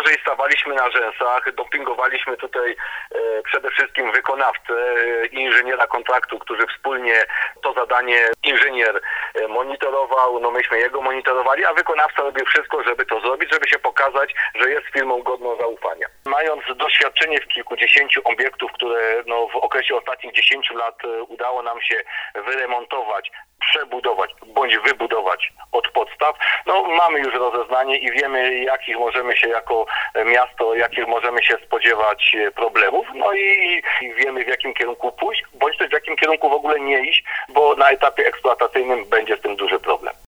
gorzej stawaliśmy na rzęsach, dopingowaliśmy tutaj przede wszystkim wykonawcę, inżyniera kontraktu, który wspólnie to zadanie inżynier monitorował, no myśmy jego monitorowali, a wykonawca robił wszystko, żeby to zrobić, żeby się pokazać, że jest firmą godną zaufania. Mając doświadczenie w kilkudziesięciu obiektów, które w okresie ostatnich 10 lat udało nam się wyremontować, przebudować bądź wybudować od podstaw, mamy już rozeznanie i wiemy, jakich możemy się jako miasto, jakich możemy się spodziewać problemów, i wiemy, w jakim kierunku pójść, bądź też w jakim kierunku w ogóle nie iść, bo na etapie eksploatacyjnym będzie z tym duży problem.